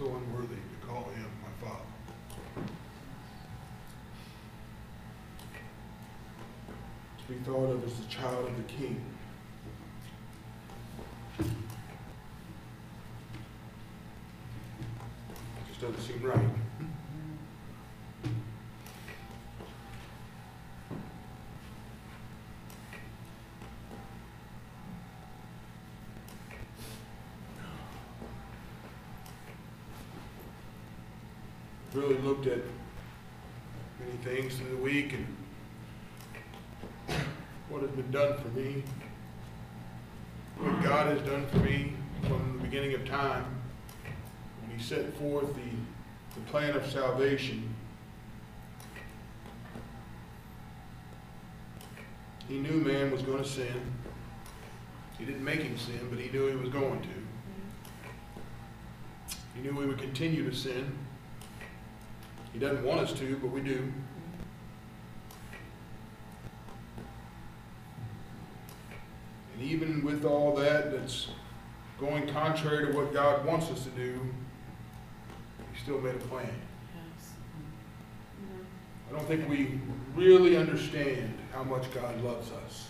so unworthy to call him my Father. To be thought of as the child of the King. Just doesn't seem right. Really looked at many things through the week and what has been done for me, what God has done for me from the beginning of time when He set forth the plan of salvation. He knew man was going to sin. He didn't make him sin, but He knew he was going to. He knew we would continue to sin. He doesn't want us to, but we do. And even with all that's going contrary to what God wants us to do, He still made a plan. Yes. I don't think we really understand how much God loves us.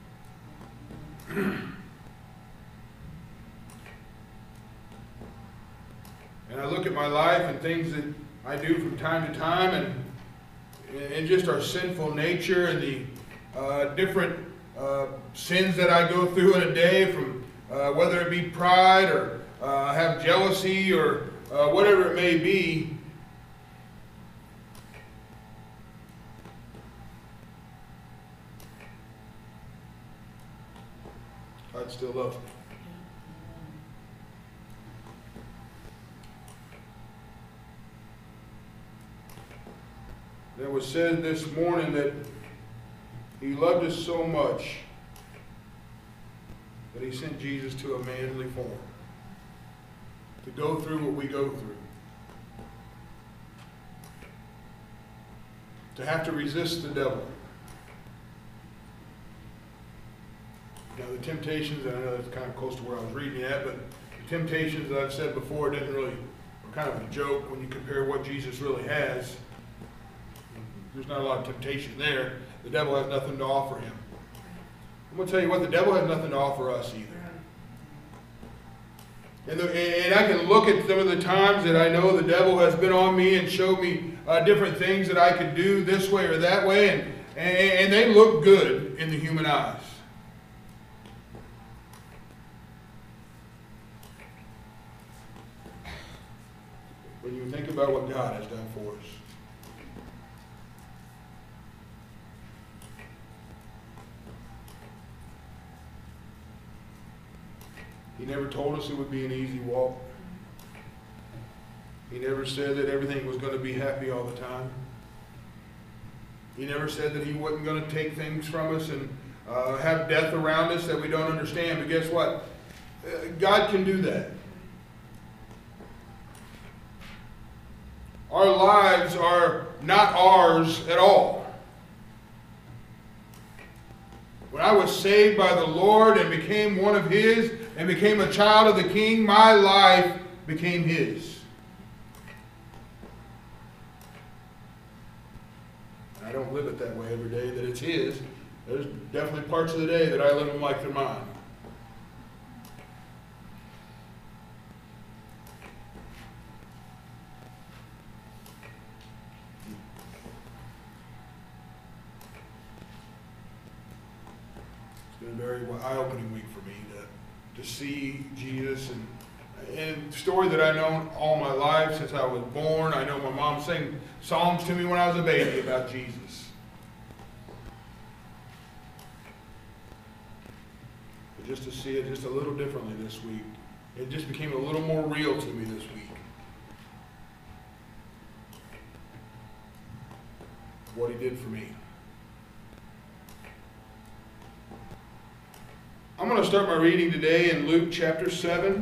And I look at my life and things that I do from time to time, and just our sinful nature and the different sins that I go through in a day, from whether it be pride or have jealousy or whatever it may be. God still loves me. It was said this morning that He loved us so much that He sent Jesus to a manly form to go through what we go through, to have to resist the devil. Now the temptations, and I know that's kind of close to where I was reading at, but the temptations that I've said before didn't really, were kind of a joke when you compare what Jesus really has. There's not a lot of temptation there. The devil has nothing to offer him. I'm going to tell you what, the devil has nothing to offer us either. And I can look at some of the times that I know the devil has been on me and showed me different things that I could do this way or that way, and they look good in the human eyes. When you think about what God has done for us. He never told us it would be an easy walk. He never said that everything was going to be happy all the time. He never said that He wasn't going to take things from us and have death around us that we don't understand. But guess what? God can do that. Our lives are not ours at all. When I was saved by the Lord and became one of His and became a child of the King, my life became His. And I don't live it that way every day that it's His. There's definitely parts of the day that I live them like they're mine. It's been a very eye-opening week for me to see Jesus, and the story that I've known all my life since I was born. I know my mom sang songs to me when I was a baby about Jesus. But just to see it just a little differently this week, it just became a little more real to me this week. What He did for me. I'm going to start my reading today in Luke chapter 7.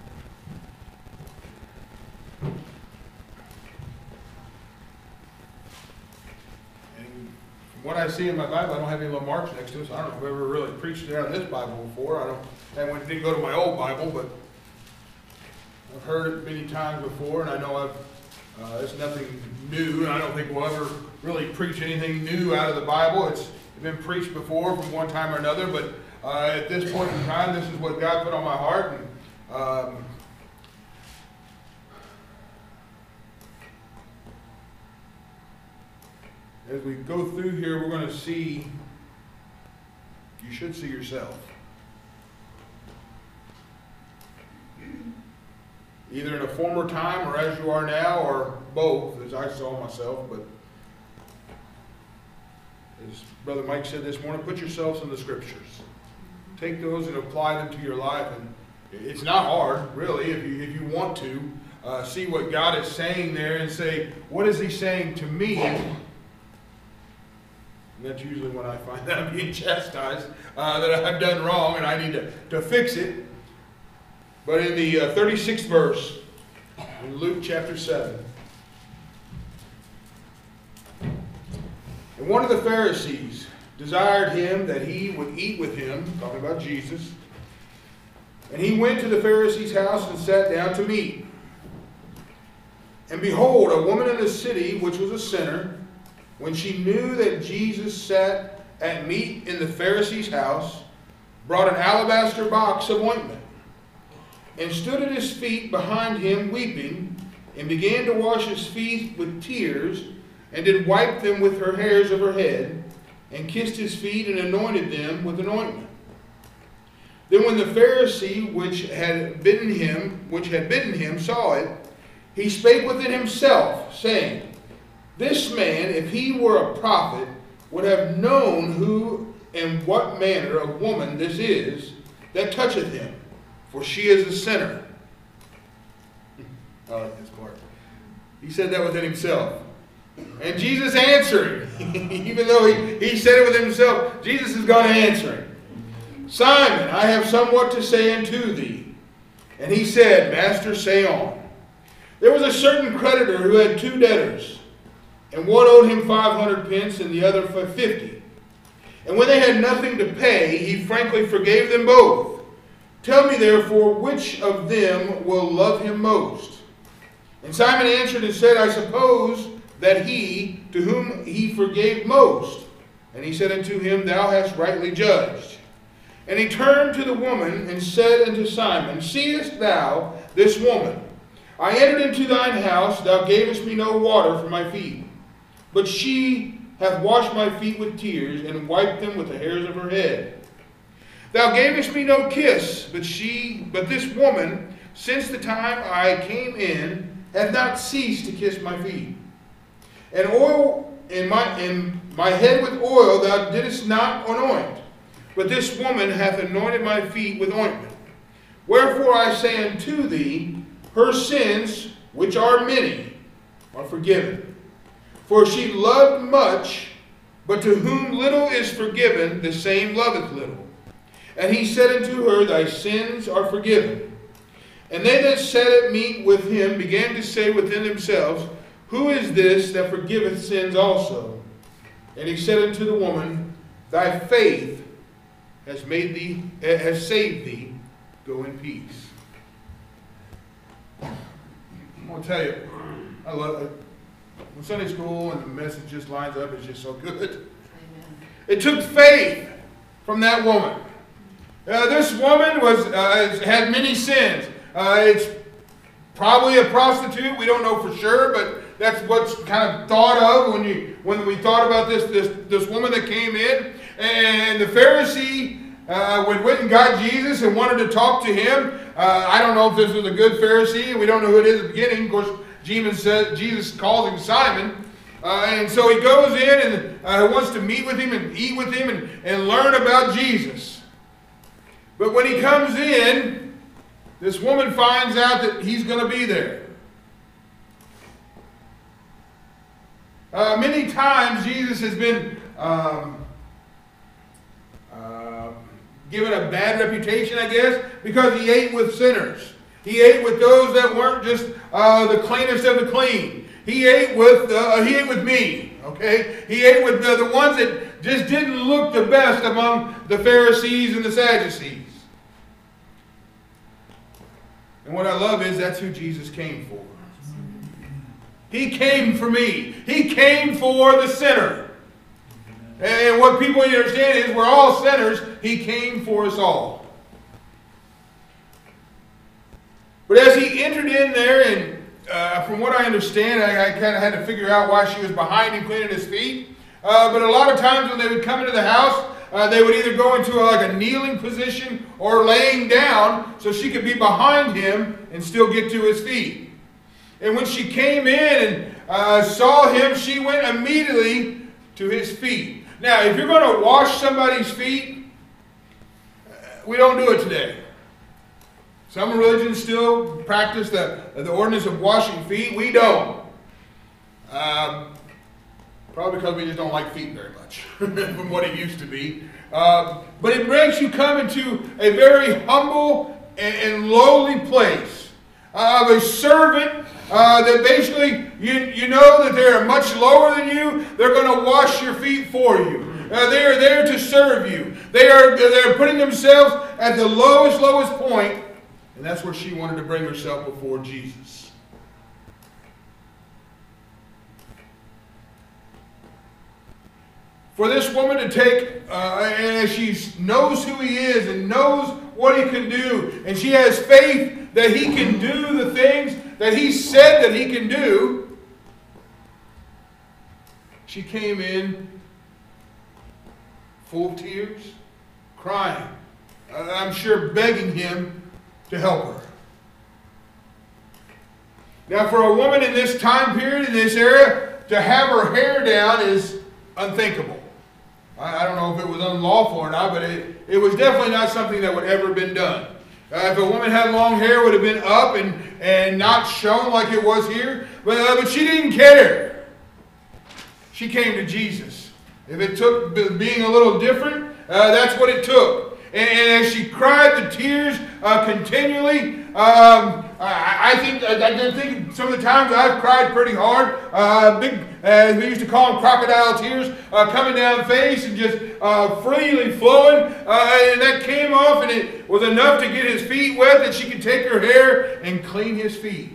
And from what I see in my Bible, I don't have any little marks next to it, so I don't know if I've ever really preached it out of this Bible before. Didn't go to my old Bible, but I've heard it many times before, and I know it's nothing new, and I don't think we'll ever really preach anything new out of the Bible. It's been preached before from one time or another, but at this point in time, this is what God put on my heart. And as we go through here, we're going to see, you should see yourself. Either in a former time or as you are now, or both, as I saw myself. But as Brother Mike said this morning, put yourselves in the Scriptures. Take those and apply them to your life. And it's not hard, really, if you want to. See what God is saying there and say, what is He saying to me? And that's usually when I find that I'm being chastised, that I've done wrong and I need to fix it. But in the 36th verse, in Luke chapter 7, and one of the Pharisees desired him that he would eat with him, talking about Jesus, and he went to the Pharisee's house and sat down to meat. And behold, a woman in the city, which was a sinner, when she knew that Jesus sat at meat in the Pharisee's house, brought an alabaster box of ointment, and stood at his feet behind him weeping, and began to wash his feet with tears, and did wipe them with her hairs of her head, and kissed his feet, and anointed them with an ointment. Then when the Pharisee which had bidden him saw it, he spake within himself, saying, This man, if he were a prophet, would have known who and what manner of woman this is that toucheth him, for she is a sinner. I like this part. He said that within himself. And Jesus answered, even though he said it within himself, Jesus is going to answer him. Simon, I have somewhat to say unto thee. And he said, Master, say on. There was a certain creditor who had 2 debtors, and one owed him 500 pence and the other 50. And when they had nothing to pay, he frankly forgave them both. Tell me therefore, which of them will love him most? And Simon answered and said, I suppose that he to whom he forgave most. And he said unto him, Thou hast rightly judged. And he turned to the woman and said unto Simon, Seest thou this woman? I entered into thine house, thou gavest me no water for my feet, but she hath washed my feet with tears, and wiped them with the hairs of her head. Thou gavest me no kiss, but this woman, since the time I came in, hath not ceased to kiss my feet. And oil in my head with oil thou didst not anoint, but this woman hath anointed my feet with ointment. Wherefore I say unto thee, her sins, which are many, are forgiven. For she loved much, but to whom little is forgiven, the same loveth little. And he said unto her, Thy sins are forgiven. And they that sat at meat with him began to say within themselves, Who is this that forgiveth sins also? And he said unto the woman, Thy faith has saved thee. Go in peace. I'm going to tell you, I love it. When Sunday school and the message just lines up, it's just so good. Amen. It took faith from that woman. This woman had many sins. It's probably a prostitute. We don't know for sure, but that's what's kind of thought of when we thought about this woman that came in. And the Pharisee went and got Jesus and wanted to talk to him. I don't know if this was a good Pharisee. We don't know who it is at the beginning. Of course, Jesus calls him Simon. And so he goes in and wants to meet with him and eat with him and learn about Jesus. But when he comes in, this woman finds out that he's going to be there. Many times Jesus has been given a bad reputation, I guess, because he ate with sinners. He ate with those that weren't just the cleanest of the clean. He ate with me. Okay, he ate with the ones that just didn't look the best among the Pharisees and the Sadducees. And what I love is that's who Jesus came for. He came for me. He came for the sinner. And what people need to understand is we're all sinners. He came for us all. But as he entered in there, and from what I understand, I kind of had to figure out why she was behind him cleaning his feet. But a lot of times when they would come into the house, they would either go into like a kneeling position or laying down so she could be behind him and still get to his feet. And when she came in and saw him, she went immediately to his feet. Now, if you're going to wash somebody's feet, we don't do it today. Some religions still practice the ordinance of washing feet. We don't. Probably because we just don't like feet very much from what it used to be. But it makes you come into a very humble and lowly place of a servant that basically you know that they're much lower than you. They're going to wash your feet for you. They are there to serve you. They're putting themselves at the lowest point, and that's where she wanted to bring herself before Jesus. For this woman to take, and she knows who he is and knows what he can do, and she has faith that he can do the things that he said that he can do, she came in full of tears, crying, I'm sure begging him to help her. Now, for a woman in this time period, in this era, to have her hair down is unthinkable. I don't know if it was unlawful or not, but it was definitely not something that would ever have been done. If a woman had long hair, it would have been up and not shown like it was here. But she didn't care. She came to Jesus. If it took being a little different, that's what it took. And as she cried the tears continually, I think some of the times I've cried pretty hard. As we used to call them, crocodile tears coming down face and just freely flowing. And that came off, and it was enough to get his feet wet that she could take her hair and clean his feet.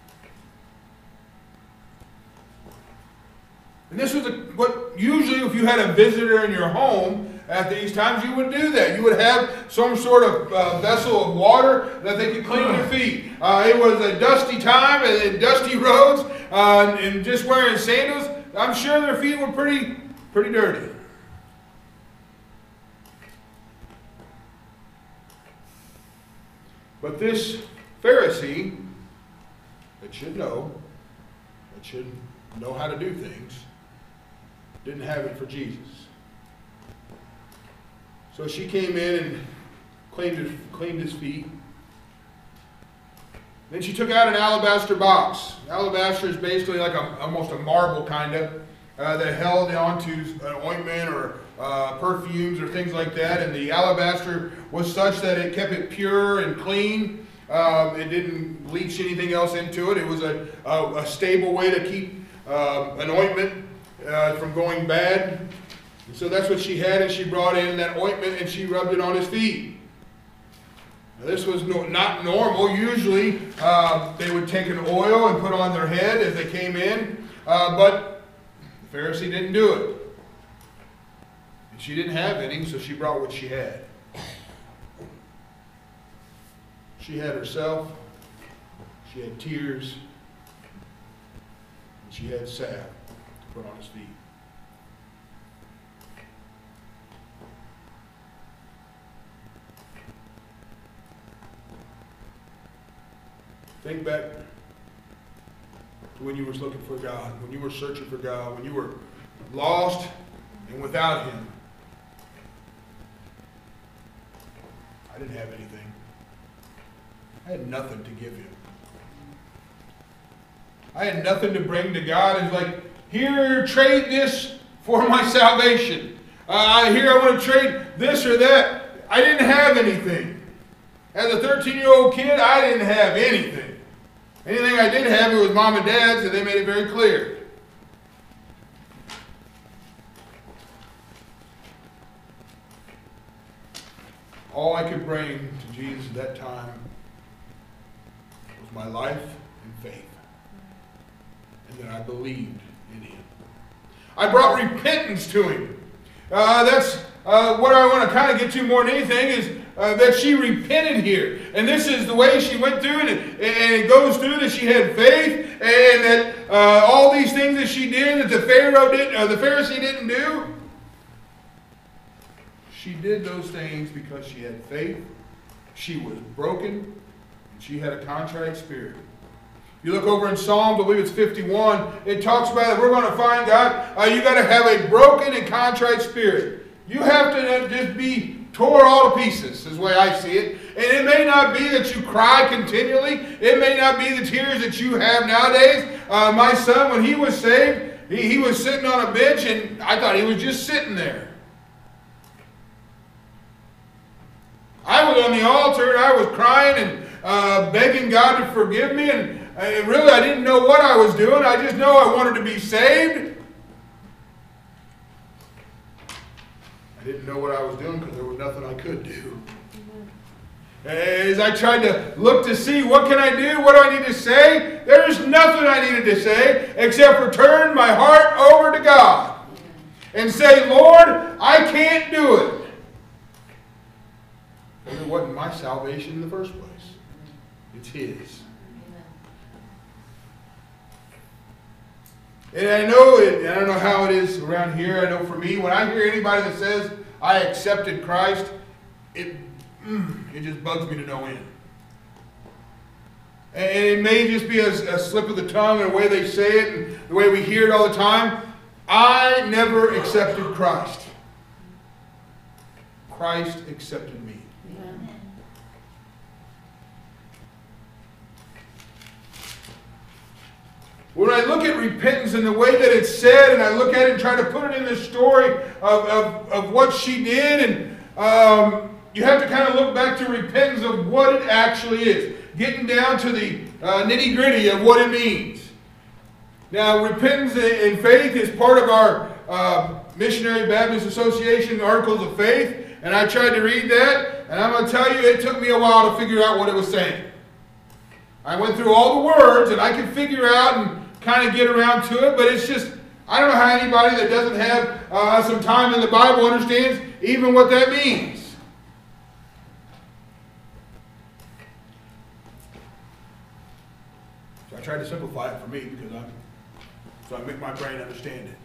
And this was what usually if you had a visitor in your home, at these times you would do that. You would have some sort of vessel of water that they could clean their feet. It was a dusty time and dusty roads and just wearing sandals. I'm sure their feet were pretty dirty. But this Pharisee that should know how to do things, didn't have it for Jesus. So she came in and cleaned his feet. Then she took out an alabaster box. Alabaster is basically like almost a marble kind of that held onto an ointment or perfumes or things like that. And the alabaster was such that it kept it pure and clean. It didn't leach anything else into it. It was a stable way to keep an ointment from going bad. And so that's what she had, and she brought in that ointment and she rubbed it on his feet. Now, this was not normal. Usually they would take an oil and put on their head as they came in, but the Pharisee didn't do it. And she didn't have any, so she brought what she had. She had herself, she had tears, and she had salve to put on his feet. Think back to when you were looking for God, when you were searching for God, when you were lost and without Him. I didn't have anything. I had nothing to give Him. I had nothing to bring to God. It's like, here, trade this for my salvation. Here, I want to trade this or that. I didn't have anything. As a 13-year-old kid, I didn't have anything. Anything I did have, it was mom and dad's, and they made it very clear. All I could bring to Jesus at that time with my life and faith. And that I believed in Him. I brought repentance to Him. That's what I want to kind of get to more than anything is that she repented here. And this is the way she went through it. And it goes through that she had faith. And that all these things that she did that the Pharisee didn't do. She did those things because she had faith. She was broken. And she had a contrite spirit. You look over in Psalms, I believe it's 51, it talks about that we're going to find God. You got to have a broken and contrite spirit. You have to just be tore all to pieces, is the way I see it. And it may not be that you cry continually. It may not be the tears that you have nowadays. My son, when he was saved, he was sitting on a bench, and I thought he was just sitting there. I was on the altar, and I was crying and begging God to forgive me, and really, I didn't know what I was doing. I just know I wanted to be saved. I didn't know what I was doing because there was nothing I could do. As I tried to look to see what can I do, what do I need to say, there's nothing I needed to say except for turn my heart over to God and say, Lord, I can't do it. Because it wasn't my salvation in the first place. It's His. And I don't know how it is around here. I know for me, when I hear anybody that says, I accepted Christ, it just bugs me to no end. And it may just be a slip of the tongue and the way they say it and the way we hear it all the time. I never accepted Christ. Christ accepted me. When I look at repentance and the way that it's said, and I look at it and try to put it in the story of what she did, and you have to kind of look back to repentance of what it actually is. Getting down to the nitty-gritty of what it means. Now, repentance and faith is part of our Missionary Baptist Association Articles of Faith, and I tried to read that, and I'm going to tell you, it took me a while to figure out what it was saying. I went through all the words, and I could figure out and kind of get around to it, but it's just, I don't know how anybody that doesn't have some time in the Bible understands even what that means. So I tried to simplify it for me because so I make my brain understand it.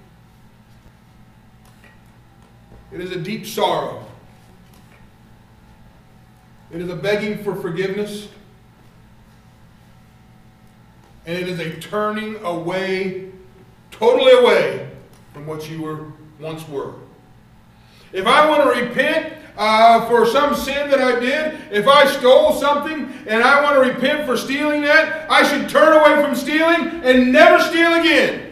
It is a deep sorrow. It is a begging for forgiveness. And it is a turning away, totally away from what you once were. If I want to repent for some sin that I did, if I stole something and I want to repent for stealing that, I should turn away from stealing and never steal again.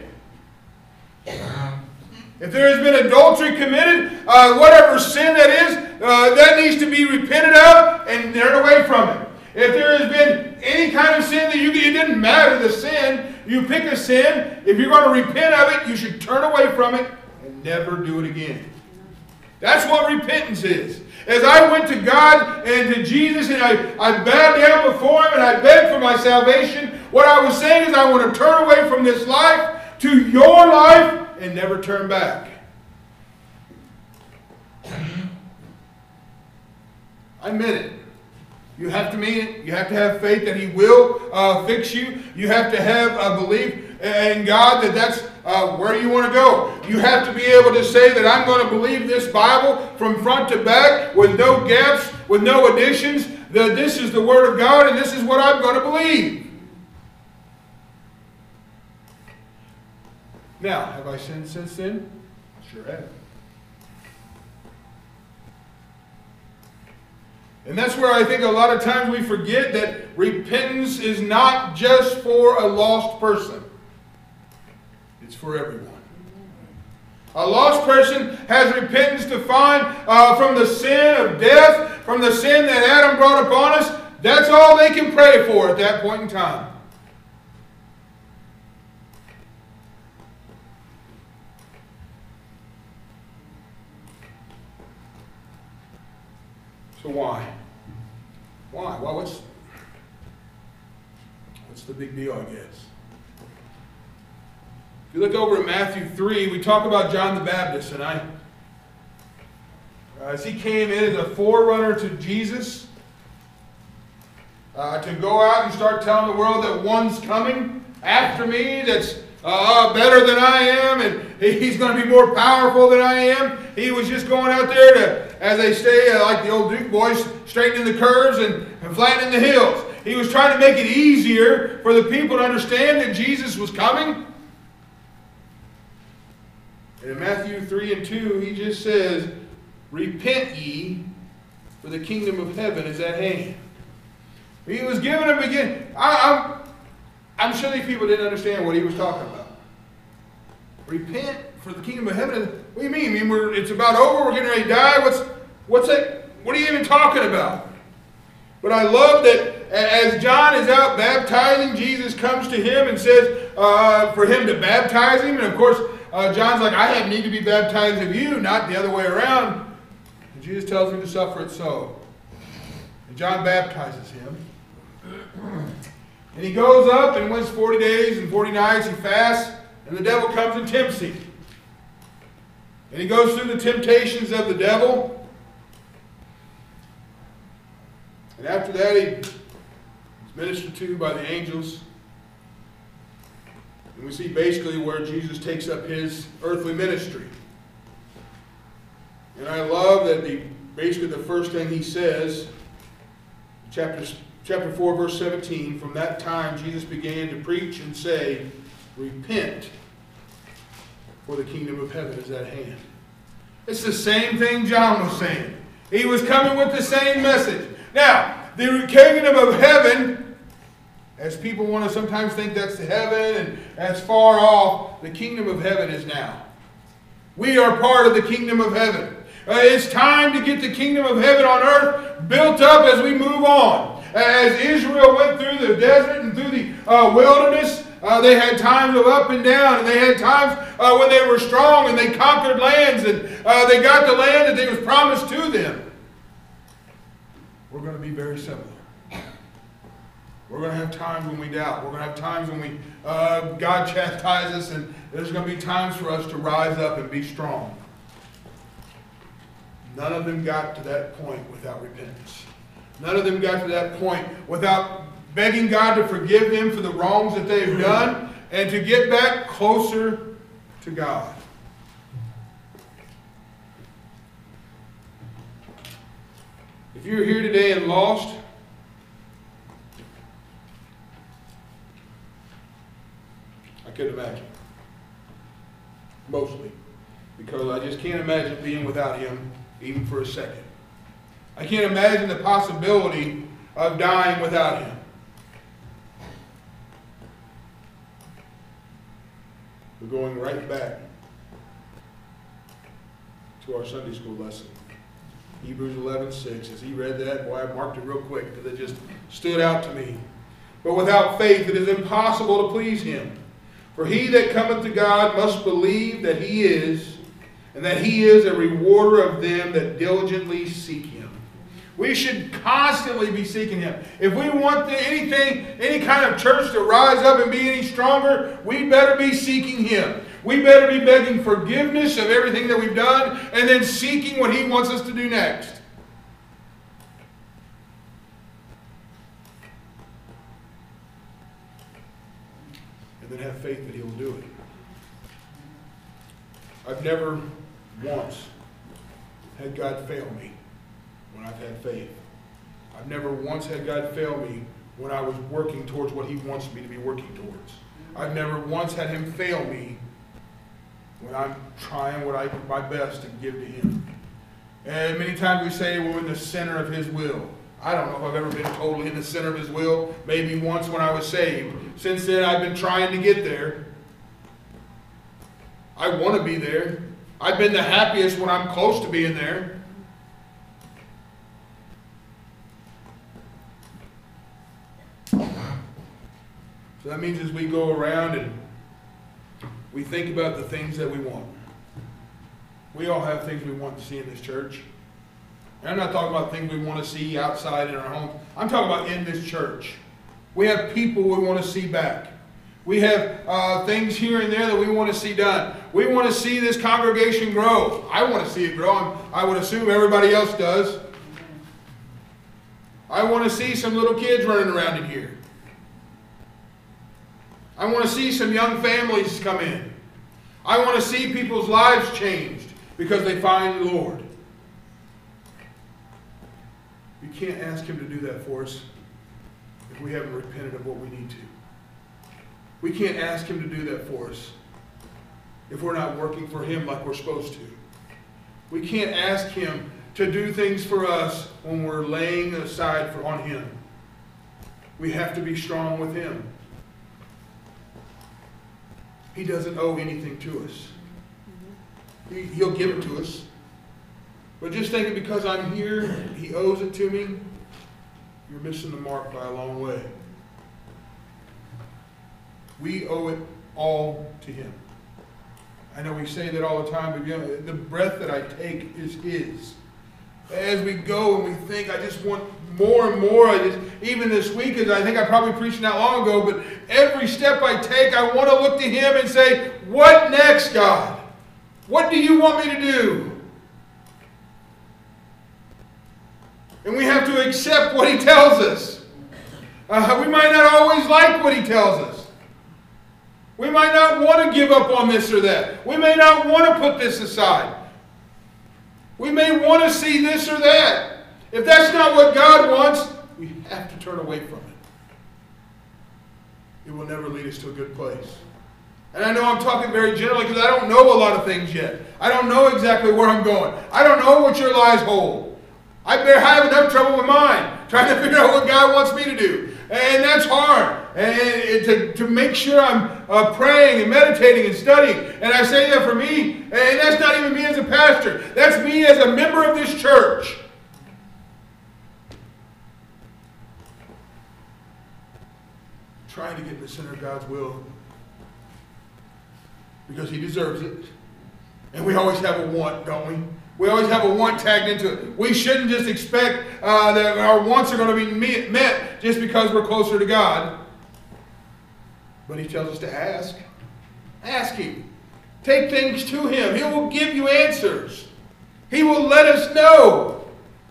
If there has been adultery committed, whatever sin that is, that needs to be repented of and turn away from it. If there has been any kind of sin that it didn't matter the sin, you pick a sin, if you're going to repent of it, you should turn away from it and never do it again. That's what repentance is. As I went to God and to Jesus and I bowed down before Him and I begged for my salvation, what I was saying is I want to turn away from this life to your life and never turn back. I meant it. You have to mean it. You have to have faith that He will fix you. You have to have a belief in God that that's where you want to go. You have to be able to say that I'm going to believe this Bible from front to back with no gaps, with no additions, that this is the Word of God and this is what I'm going to believe. Now, have I sinned since then? Sure have. And that's where I think a lot of times we forget that repentance is not just for a lost person. It's for everyone. A lost person has repentance to find from the sin of death, from the sin that Adam brought upon us. That's all they can pray for at that point in time. So why? Why? Well, What's the big deal, I guess? If you look over at Matthew 3, we talk about John the Baptist, and as he came in as a forerunner to Jesus, to go out and start telling the world that one's coming after me that's better than I am, and he's going to be more powerful than I am. He was just going out there to, as they say, like the old Duke boys, straightening the curves and flattening the hills. He was trying to make it easier for the people to understand that Jesus was coming. And in Matthew 3 and 2, he just says, "Repent ye, for the kingdom of heaven is at hand." He was giving them again. I'm sure these people didn't understand what he was talking about. Repent, for the kingdom of heaven. What do you mean? It's about over? We're getting ready to die? What's that? What are you even talking about? But I love that as John is out baptizing, Jesus comes to him and says for him to baptize him. And of course, John's like, I have need to be baptized of you, not the other way around. And Jesus tells him to suffer it so. And John baptizes him. And he goes up and wins 40 days and 40 nights. He fasts, and the devil comes and tempts him. And he goes through the temptations of the devil. And after that, he's ministered to by the angels. And we see basically where Jesus takes up his earthly ministry. And I love that basically the first thing he says, Chapter 4, verse 17, "From that time Jesus began to preach and say, Repent, for the kingdom of heaven is at hand." It's the same thing John was saying. He was coming with the same message. Now, the kingdom of heaven, as people want to sometimes think that's the heaven and that's far off, the kingdom of heaven is now. We are part of the kingdom of heaven. It's time to get the kingdom of heaven on earth built up as we move on. As Israel went through the desert and through the wilderness, they had times of up and down, and they had times when they were strong and they conquered lands and they got the land that was promised to them. We're going to be very similar. We're going to have times when we doubt. We're going to have times when God chastises us, and there's going to be times for us to rise up and be strong. None of them got to that point without repentance. None of them got to that point without begging God to forgive them for the wrongs that they've done and to get back closer to God. If you're here today and lost, I could imagine. Mostly. Because I just can't imagine being without Him even for a second. I can't imagine the possibility of dying without Him. We're going right back to our Sunday school lesson. Hebrews 11:6. As he read that, boy, I marked it real quick because it just stood out to me. But without faith it is impossible to please Him. For he that cometh to God must believe that He is, and that He is a rewarder of them that diligently seek Him. We should constantly be seeking Him. If we want any kind of church to rise up and be any stronger, we better be seeking Him. We better be begging forgiveness of everything that we've done and then seeking what He wants us to do next. And then have faith that He will do it. I've never once had God fail me when I've had faith. I've never once had God fail me when I was working towards what He wants me to be working towards. I've never once had Him fail me when I'm trying my best to give to Him. And many times we say we're in the center of His will. I don't know if I've ever been totally in the center of His will. Maybe once when I was saved. Since then I've been trying to get there. I want to be there. I've been the happiest when I'm close to being there. So that means as we go around and we think about the things that we want. We all have things we want to see in this church. And I'm not talking about things we want to see outside in our homes. I'm talking about in this church. We have people we want to see back. We have things here and there that we want to see done. We want to see this congregation grow. I want to see it grow. I would assume everybody else does. I want to see some little kids running around in here. I want to see some young families come in. I want to see people's lives changed because they find the Lord. You can't ask Him to do that for us if we haven't repented of what we need to. We can't ask Him to do that for us if we're not working for Him like we're supposed to. We can't ask Him to do things for us when we're laying aside on Him. We have to be strong with Him. He doesn't owe anything to us. He'll give it to us. But just thinking because I'm here, He owes it to me, you're missing the mark by a long way. We owe it all to Him. I know we say that all the time, but you know, the breath that I take is His. As we go and we think, I just want more and more. Even this week, as I think I probably preached not long ago, but every step I take, I want to look to Him and say, what next, God? What do you want me to do? And we have to accept what He tells us. We might not always like what He tells us. We might not want to give up on this or that. We may not want to put this aside. We may want to see this or that. If that's not what God wants, we have to turn away from it. It will never lead us to a good place. And I know I'm talking very generally because I don't know a lot of things yet. I don't know exactly where I'm going. I don't know what your lives hold. I have enough trouble with mine, trying to figure out what God wants me to do. And that's hard. And to make sure I'm praying and meditating and studying. And I say that for me, and that's not even me as a pastor. That's me as a member of this church. Trying to get in the center of God's will. Because He deserves it. And we always have a want, don't we? We always have a want tagged into it. We shouldn't just expect that our wants are going to be met just because we're closer to God. But He tells us to ask. Ask Him. Take things to Him. He will give you answers. He will let us know.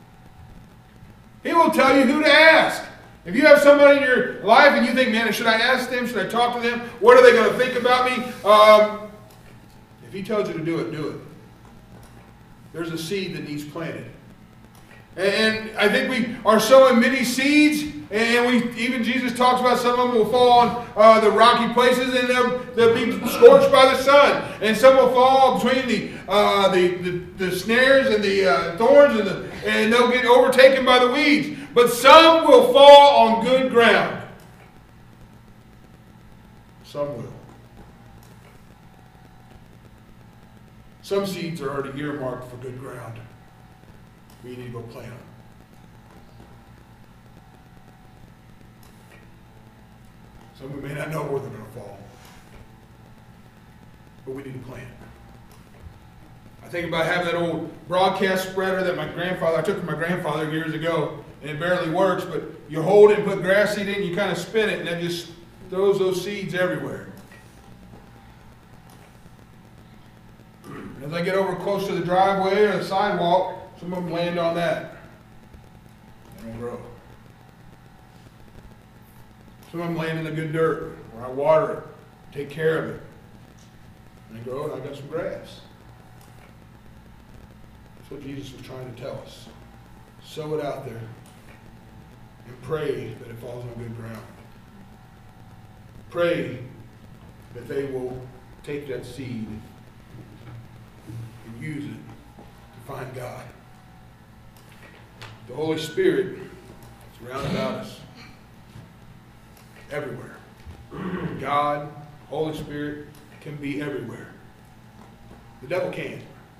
He will tell you who to ask. If you have somebody in your life and you think, man, should I ask them? Should I talk to them? What are they going to think about me? If He tells you to do it, do it. There's a seed that needs planted. And I think we are sowing many seeds. And even Jesus talks about some of them will fall on the rocky places and they'll be scorched by the sun. And some will fall between the snares and the thorns and they'll get overtaken by the weeds. But some will fall on good ground. Some will. Some seeds are already earmarked for good ground. We need to go plant them. Some we may not know where they're going to fall. But we need to plant. I think about having that old broadcast spreader that I took from my grandfather years ago, and it barely works, but you hold it and put grass seed in, you kind of spin it, and it just throws those seeds everywhere. As I get over close to the driveway or the sidewalk, some of them land on that. They don't grow. Some of them land in the good dirt where I water it, take care of it. And they grow, and I got some grass. That's what Jesus was trying to tell us. Sow it out there and pray that it falls on good ground. Pray that they will take that seed and use it to find God. The Holy Spirit is round about us. Everywhere. God, Holy Spirit can be everywhere. The devil can't.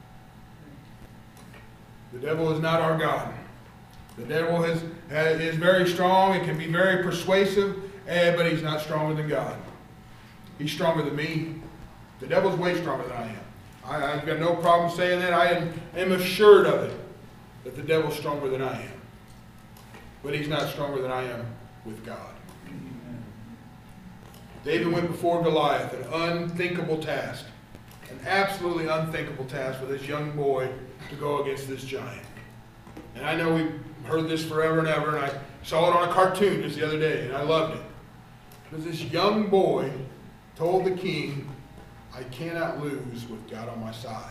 The devil is not our God. The devil is very strong. It can be very persuasive, but he's not stronger than God. He's stronger than me. The devil's way stronger than I am. I've got no problem saying that. I am assured of it, that the devil's stronger than I am. But he's not stronger than I am with God. David went before Goliath, an unthinkable task, an absolutely unthinkable task for this young boy to go against this giant. And I know we've heard this forever and ever, and I saw it on a cartoon just the other day, and I loved it. Because this young boy told the king, I cannot lose with God on my side.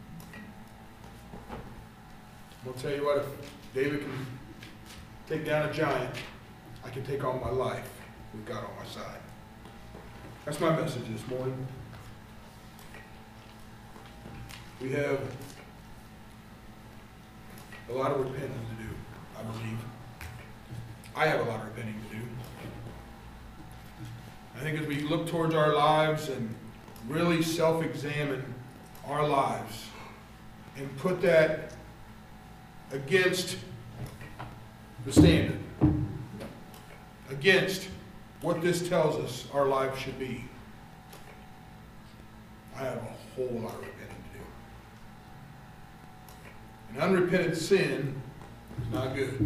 I'll tell you what, if David can take down a giant, I can take on my life with God on my side. That's my message this morning. We have a lot of repenting to do, I believe. I have a lot of repenting to do. I think as we look towards our lives and really self-examine our lives and put that against the standard, against what this tells us our life should be, I have a whole lot of repenting to do. An unrepented sin is not good.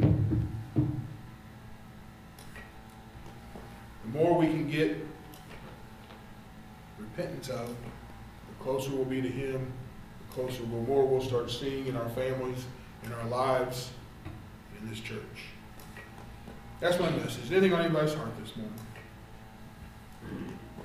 The more we can get repentance of, the closer we'll be to Him, the more we'll start seeing in our families, in our lives, in this church. That's my message. Anything on anybody's heart this morning?